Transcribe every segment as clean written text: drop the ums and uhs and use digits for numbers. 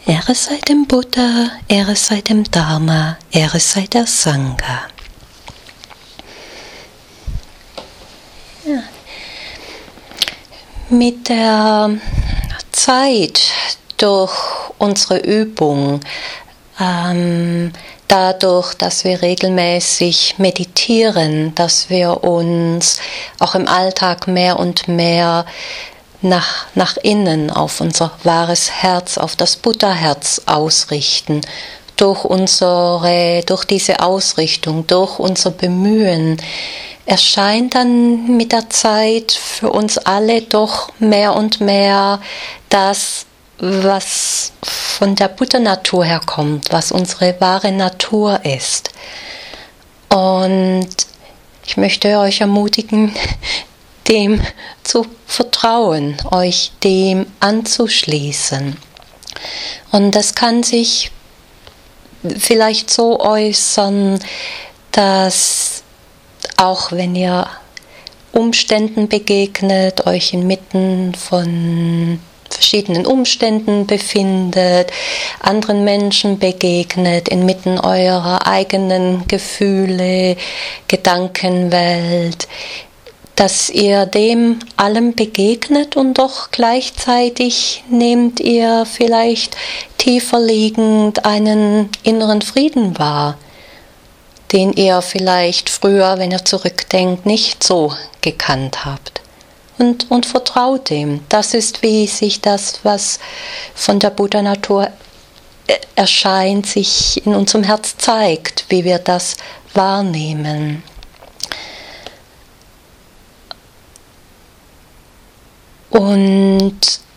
Ehre sei dem Buddha, Ehre sei dem Dharma, Ehre sei der Sangha. Ja. Mit der Zeit, durch unsere Übung, dadurch, dass wir regelmäßig meditieren, dass wir uns auch im Alltag mehr und mehr nach innen, auf unser wahres Herz, auf das Buddha-Herz ausrichten. Durch diese Ausrichtung, durch unser Bemühen, erscheint dann mit der Zeit für uns alle doch mehr und mehr das, was von der Buddha-Natur herkommt, was unsere wahre Natur ist. Und ich möchte euch ermutigen, dem zu vertrauen, euch dem anzuschließen. Und das kann sich vielleicht so äußern, dass auch wenn ihr Umständen begegnet, euch inmitten von verschiedenen Umständen befindet, anderen Menschen begegnet, inmitten eurer eigenen Gefühle, Gedankenwelt, dass ihr dem allem begegnet und doch gleichzeitig nehmt ihr vielleicht tiefer liegend einen inneren Frieden wahr, den ihr vielleicht früher, wenn ihr zurückdenkt, nicht so gekannt habt. Und vertraut dem. Das ist, wie sich das, was von der Buddha-Natur erscheint, sich in unserem Herz zeigt, wie wir das wahrnehmen. Und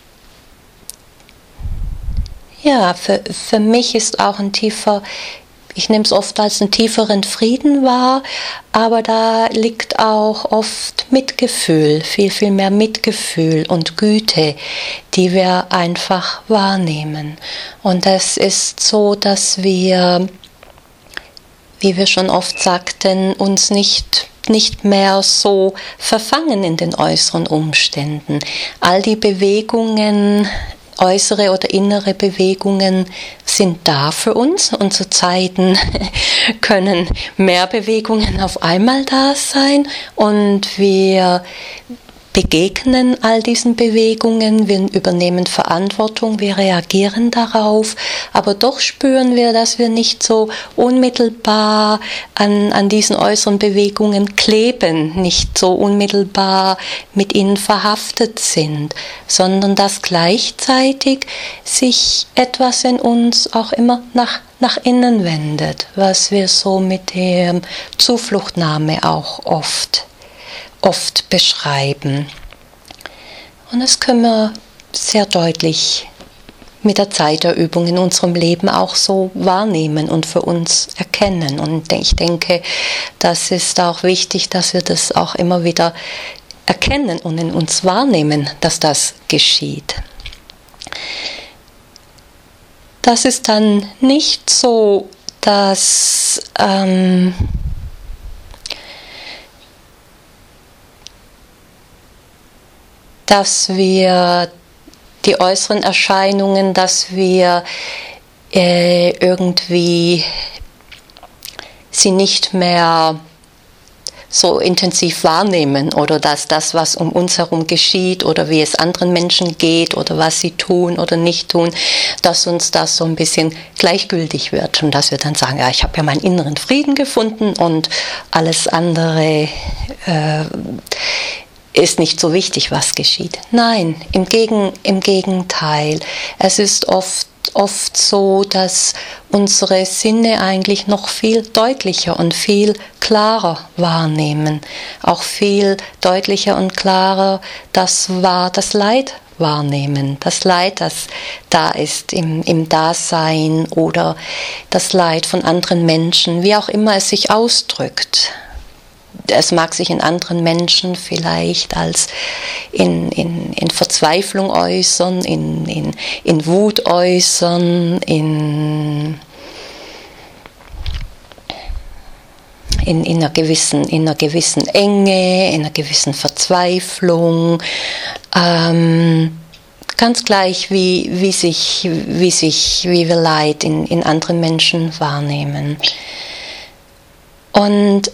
ja, für mich ist auch ich nehme es oft als einen tieferen Frieden wahr, aber da liegt auch oft Mitgefühl, viel, viel mehr Mitgefühl und Güte, die wir einfach wahrnehmen. Und es ist so, dass wir, wie wir schon oft sagten, uns nicht mehr so verfangen in den äußeren Umständen. All die Bewegungen, äußere oder innere Bewegungen sind da für uns. Und zu Zeiten können mehr Bewegungen auf einmal da sein und wir begegnen all diesen Bewegungen, wir übernehmen Verantwortung, wir reagieren darauf, aber doch spüren wir, dass wir nicht so unmittelbar an diesen äußeren Bewegungen kleben, nicht so unmittelbar mit ihnen verhaftet sind, sondern dass gleichzeitig sich etwas in uns auch immer nach innen wendet, was wir so mit der Zufluchtnahme auch oft beschreiben. Und das können wir sehr deutlich mit der Zeit der Übung in unserem Leben auch so wahrnehmen und für uns erkennen. Und ich denke, das ist auch wichtig, dass wir das auch immer wieder erkennen und in uns wahrnehmen, dass das geschieht. Das ist dann nicht so, dass wir die äußeren Erscheinungen, dass wir irgendwie sie nicht mehr so intensiv wahrnehmen oder dass das, was um uns herum geschieht oder wie es anderen Menschen geht oder was sie tun oder nicht tun, dass uns das so ein bisschen gleichgültig wird und dass wir dann sagen, ja, ich habe ja meinen inneren Frieden gefunden und alles andere ist nicht so wichtig, was geschieht. Nein, im Gegenteil. Es ist oft so, dass unsere Sinne eigentlich noch viel deutlicher und viel klarer wahrnehmen. Auch viel deutlicher und klarer das Leid wahrnehmen. Das Leid, das da ist im Dasein oder das Leid von anderen Menschen, wie auch immer es sich ausdrückt. Es mag sich in anderen Menschen vielleicht als in Verzweiflung äußern, in Wut äußern, in einer gewissen Enge, in einer gewissen Verzweiflung. Ganz gleich, wie wir Leid in anderen Menschen wahrnehmen. Und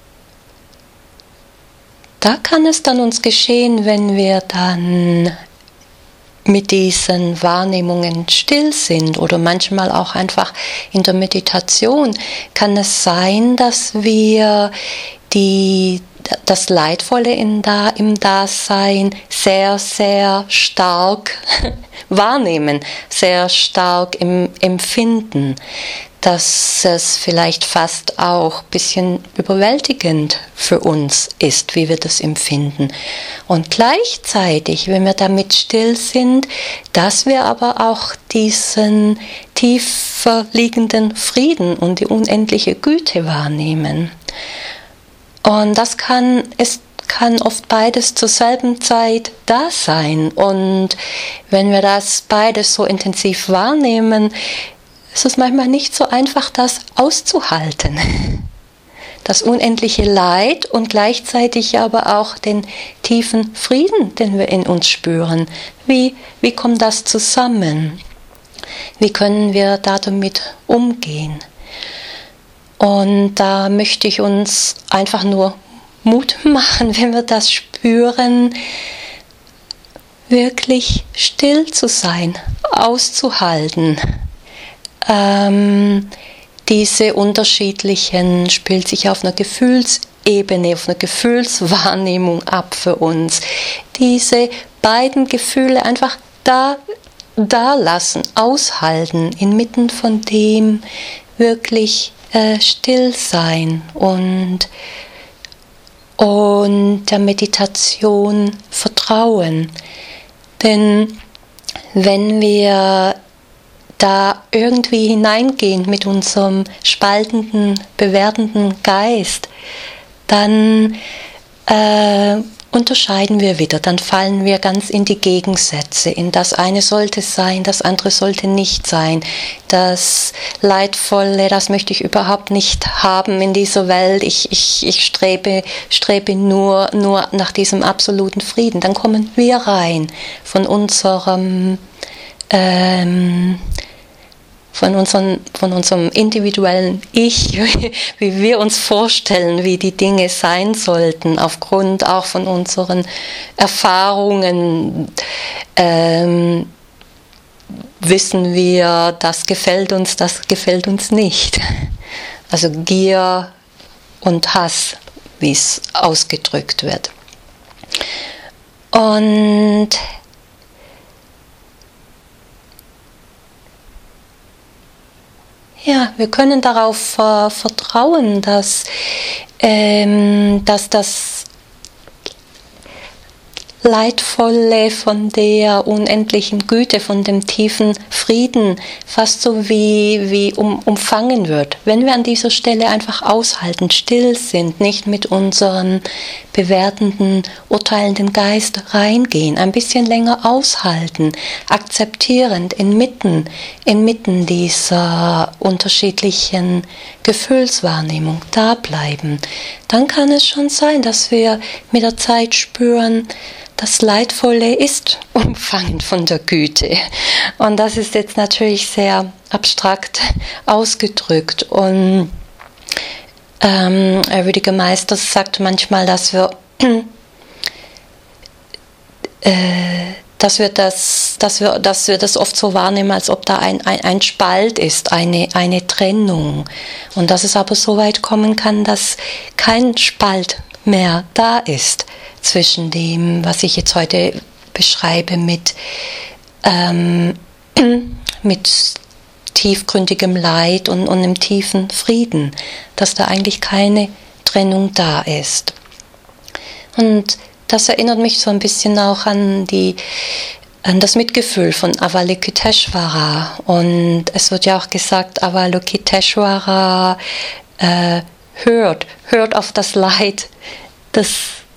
da kann es dann uns geschehen, wenn wir dann mit diesen Wahrnehmungen still sind oder manchmal auch einfach in der Meditation, kann es sein, dass wir das Leidvolle im Dasein sehr, sehr stark wahrnehmen, sehr stark empfinden, dass es vielleicht fast auch ein bisschen überwältigend für uns ist, wie wir das empfinden. Und gleichzeitig, wenn wir damit still sind, dass wir aber auch diesen tiefer liegenden Frieden und die unendliche Güte wahrnehmen. Und es kann oft beides zur selben Zeit da sein. Und wenn wir das beides so intensiv wahrnehmen, ist es manchmal nicht so einfach, das auszuhalten. Das unendliche Leid und gleichzeitig aber auch den tiefen Frieden, den wir in uns spüren. Wie kommt das zusammen? Wie können wir damit umgehen? Und da möchte ich uns einfach nur Mut machen, wenn wir das spüren, wirklich still zu sein, auszuhalten. Diese unterschiedlichen spielt sich auf einer Gefühlsebene, auf einer Gefühlswahrnehmung ab für uns. Diese beiden Gefühle einfach da lassen, aushalten, inmitten von dem wirklich still sein und der Meditation vertrauen. Denn wenn wir da irgendwie hineingehen mit unserem spaltenden, bewertenden Geist, dann unterscheiden wir wieder, dann fallen wir ganz in die Gegensätze, in das eine sollte sein, das andere sollte nicht sein, das Leidvolle, das möchte ich überhaupt nicht haben in dieser Welt, ich strebe nur nach diesem absoluten Frieden. Dann kommen wir rein von unserem individuellen Ich, wie wir uns vorstellen, wie die Dinge sein sollten, aufgrund auch von unseren Erfahrungen, wissen wir, das gefällt uns nicht. Also Gier und Hass, wie es ausgedrückt wird. Und ja, wir können darauf vertrauen, dass das Leidvolle von der unendlichen Güte, von dem tiefen Frieden fast so wie umfangen wird. Wenn wir an dieser Stelle einfach aushalten, still sind, nicht mit unserem bewertenden, urteilenden Geist reingehen, ein bisschen länger aushalten, akzeptierend inmitten dieser unterschiedlichen Gefühlswahrnehmung da bleiben, dann kann es schon sein, dass wir mit der Zeit spüren, das Leidvolle ist umfangen von der Güte. Und das ist jetzt natürlich sehr abstrakt ausgedrückt. Und Rüdiger Meister sagt manchmal, dass wir das oft so wahrnehmen, als ob da ein Spalt ist, eine Trennung. Und dass es aber so weit kommen kann, dass kein Spalt mehr da ist zwischen dem, was ich jetzt heute beschreibe, mit tiefgründigem Leid und einem tiefen Frieden, dass da eigentlich keine Trennung da ist. Und das erinnert mich so ein bisschen auch an das Mitgefühl von Avalokiteshvara. Und es wird ja auch gesagt, Avalokiteshvara hört auf das Leid des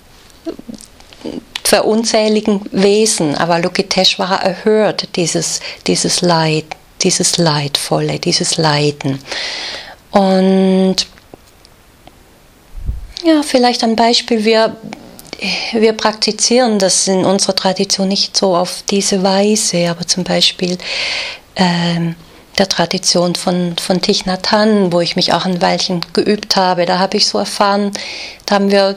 der unzähligen Wesen. Avalokiteshvara erhört dieses Leid, dieses Leidvolle, dieses Leiden. Und ja, vielleicht ein Beispiel, wir wir praktizieren das in unserer Tradition nicht so auf diese Weise, aber zum Beispiel der Tradition von Thich Nhat Hanh, wo ich mich auch ein Weilchen geübt habe, da habe ich so erfahren, da haben wir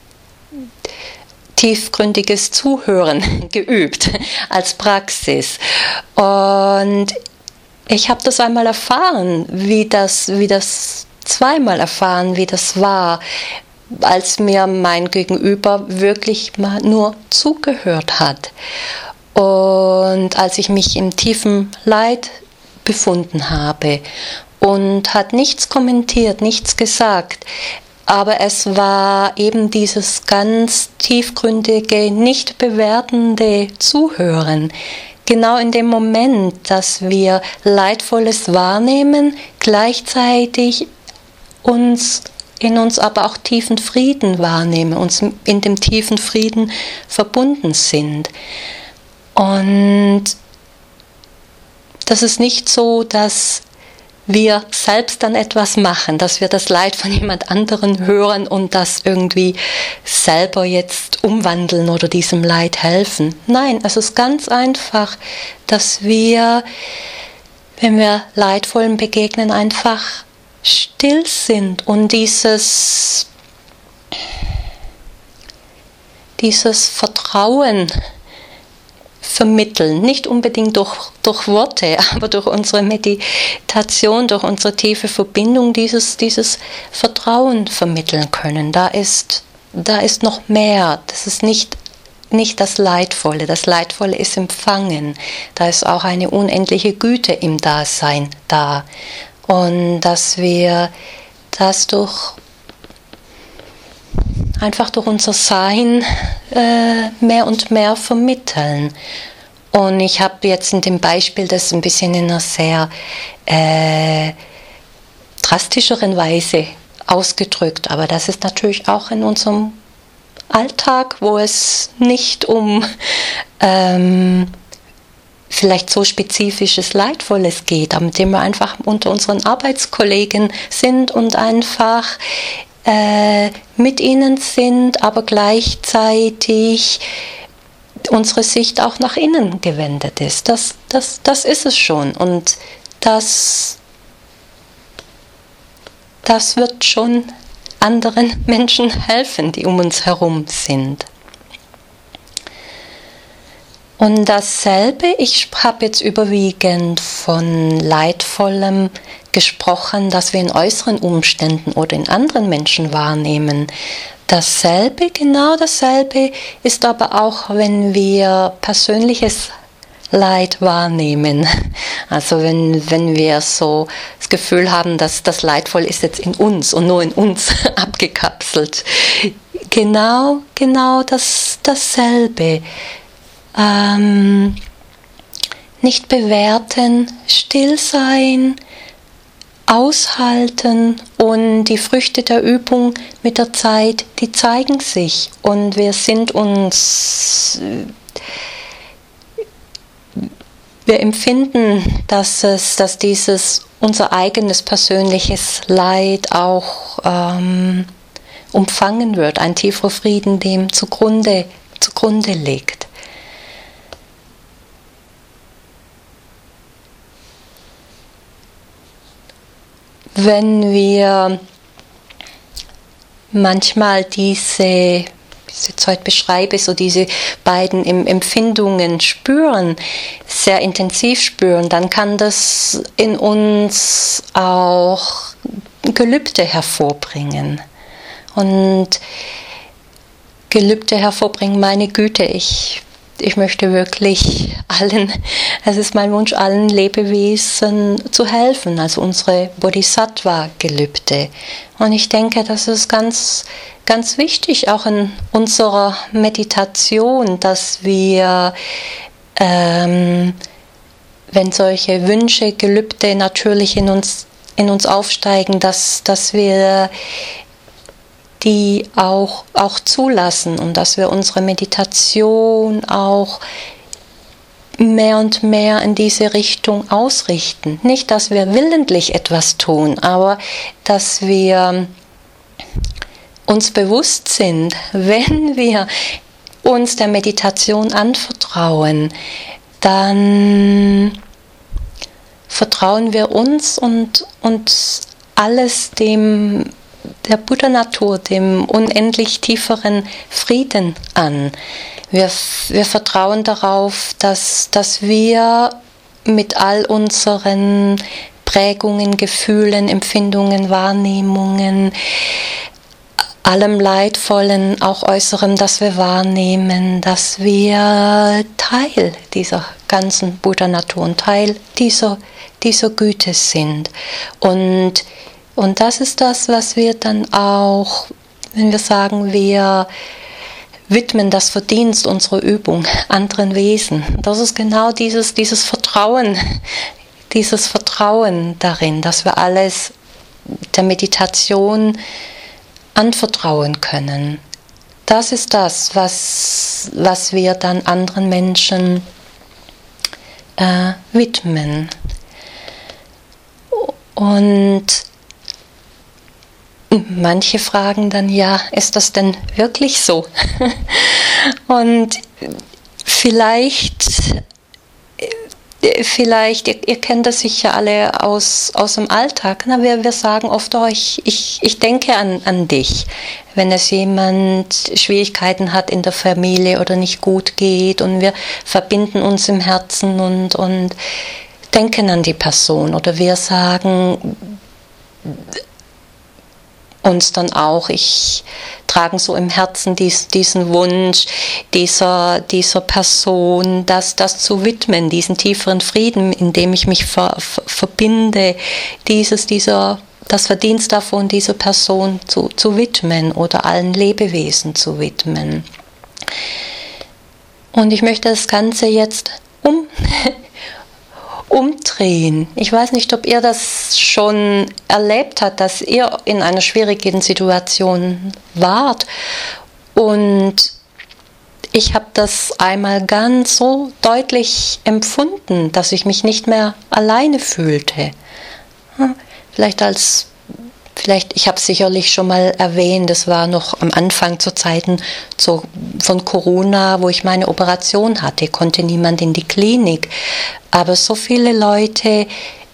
tiefgründiges Zuhören geübt als Praxis. Und ich habe das einmal erfahren, zweimal erfahren, wie das war, als mir mein Gegenüber wirklich mal nur zugehört hat. Und als ich mich im tiefen Leid befunden habe und hat nichts kommentiert, nichts gesagt, aber es war eben dieses ganz tiefgründige, nicht bewertende Zuhören. Genau in dem Moment, dass wir Leidvolles wahrnehmen, gleichzeitig in uns aber auch tiefen Frieden wahrnehmen, uns in dem tiefen Frieden verbunden sind. Und das ist nicht so, dass wir selbst dann etwas machen, dass wir das Leid von jemand anderen hören und das irgendwie selber jetzt umwandeln oder diesem Leid helfen. Nein, es ist ganz einfach, dass wir, wenn wir Leidvollen begegnen, einfach still sind und dieses Vertrauen vermitteln, nicht unbedingt durch Worte, aber durch unsere Meditation, durch unsere tiefe Verbindung dieses Vertrauen vermitteln können. Da ist noch mehr, das ist nicht das Leidvolle. Das Leidvolle ist Empfangen. Da ist auch eine unendliche Güte im Dasein da. Und dass wir das einfach durch unser Sein mehr und mehr vermitteln. Und ich habe jetzt in dem Beispiel das ein bisschen in einer sehr drastischeren Weise ausgedrückt, aber das ist natürlich auch in unserem Alltag, wo es nicht um vielleicht so spezifisches Leidvolles geht, aber mit dem wir einfach unter unseren Arbeitskollegen sind und einfach mit ihnen sind, aber gleichzeitig unsere Sicht auch nach innen gewendet ist. Das ist es schon. Und das wird schon anderen Menschen helfen, die um uns herum sind. Und dasselbe, ich habe jetzt überwiegend von Leidvollem gesprochen, das wir in äußeren Umständen oder in anderen Menschen wahrnehmen. Genau dasselbe ist aber auch, wenn wir persönliches Leid wahrnehmen. Also wenn wir so das Gefühl haben, dass das Leidvoll ist jetzt in uns und nur in uns abgekapselt. Genau dasselbe. Nicht bewerten, still sein, aushalten, und die Früchte der Übung mit der Zeit, die zeigen sich, und wir empfinden, dass dieses unser eigenes persönliches Leid auch umfangen wird, ein tieferer Frieden dem zugrunde liegt. Wenn wir manchmal diese, wie ich es jetzt heute beschreibe, so diese beiden Empfindungen spüren, sehr intensiv spüren, dann kann das in uns auch Gelübde hervorbringen. Und Gelübde hervorbringen, meine Güte, ich möchte wirklich es ist mein Wunsch, allen Lebewesen zu helfen, also unsere Bodhisattva-Gelübde. Und ich denke, das ist ganz, ganz wichtig, auch in unserer Meditation, dass wir, wenn solche Wünsche, Gelübde natürlich in uns aufsteigen, dass wir die auch zulassen und dass wir unsere Meditation auch mehr und mehr in diese Richtung ausrichten. Nicht, dass wir willentlich etwas tun, aber dass wir uns bewusst sind, wenn wir uns der Meditation anvertrauen, dann vertrauen wir uns und alles der Buddha-Natur, dem unendlich tieferen Frieden an. Wir vertrauen darauf, dass wir mit all unseren Prägungen, Gefühlen, Empfindungen, Wahrnehmungen, allem Leidvollen, auch Äußerem, das wir wahrnehmen, dass wir Teil dieser ganzen Buddha-Natur und Teil dieser Güte sind. Und das ist das, was wir dann auch, wenn wir sagen, wir widmen das Verdienst unserer Übung anderen Wesen. Das ist genau dieses Vertrauen darin, dass wir alles der Meditation anvertrauen können. Das ist das, was wir dann anderen Menschen widmen. Und manche fragen dann, ja, ist das denn wirklich so? Und vielleicht, ihr kennt das sicher alle aus dem Alltag, ne? Wir sagen oft, oh, ich denke an dich, wenn es jemand Schwierigkeiten hat in der Familie oder nicht gut geht, und wir verbinden uns im Herzen und denken an die Person, oder wir sagen uns dann auch, tragen so im Herzen diesen Wunsch dieser Person, das zu widmen, diesen tieferen Frieden, in dem ich mich verbinde, das Verdienst davon, dieser Person zu widmen oder allen Lebewesen zu widmen. Und ich möchte das Ganze jetzt umdrehen. Ich weiß nicht, ob ihr das schon erlebt habt, dass ihr in einer schwierigen Situation wart, und ich habe das einmal ganz so deutlich empfunden, dass ich mich nicht mehr alleine fühlte. Ich habe es sicherlich schon mal erwähnt, das war noch am Anfang zu Zeiten von Corona, wo ich meine Operation hatte, konnte niemand in die Klinik. Aber so viele Leute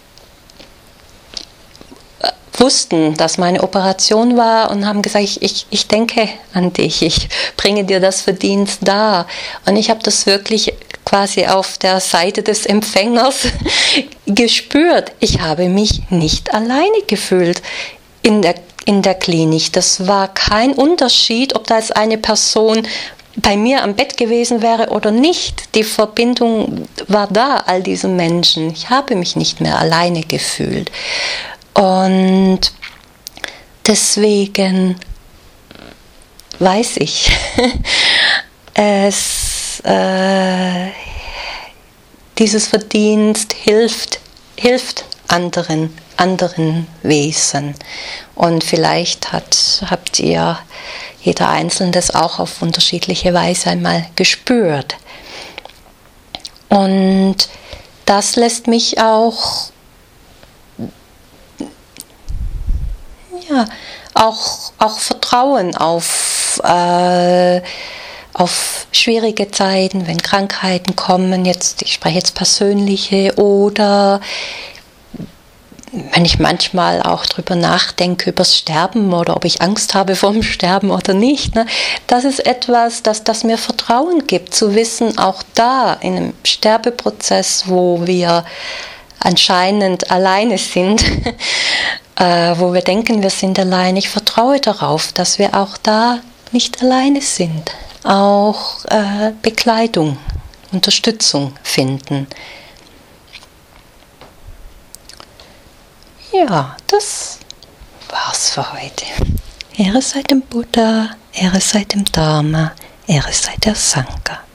wussten, dass meine Operation war und haben gesagt, ich denke an dich, ich bringe dir das Verdienst dar. Und ich habe das wirklich quasi auf der Seite des Empfängers gespürt. Ich habe mich nicht alleine gefühlt in der Klinik. Das war kein Unterschied, ob da jetzt eine Person bei mir am Bett gewesen wäre oder nicht. Die Verbindung war da, all diesen Menschen. Ich habe mich nicht mehr alleine gefühlt. Und deswegen weiß ich, dieses Verdienst hilft anderen Wesen. Und vielleicht habt ihr jeder Einzelne das auch auf unterschiedliche Weise einmal gespürt. Und das lässt mich auch vertrauen auf schwierige Zeiten, wenn Krankheiten kommen, ich spreche jetzt persönliche, oder wenn ich manchmal auch drüber nachdenke, übers Sterben oder ob ich Angst habe vor dem Sterben oder nicht. Ne? Das ist etwas, das mir Vertrauen gibt, zu wissen, auch da in einem Sterbeprozess, wo wir anscheinend alleine sind, wo wir denken, wir sind alleine. Ich vertraue darauf, dass wir auch da nicht alleine sind, auch Begleitung, Unterstützung finden. Ja, das war's für heute. Ehre sei dem Buddha, Ehre sei dem Dharma, Ehre sei der Sangha.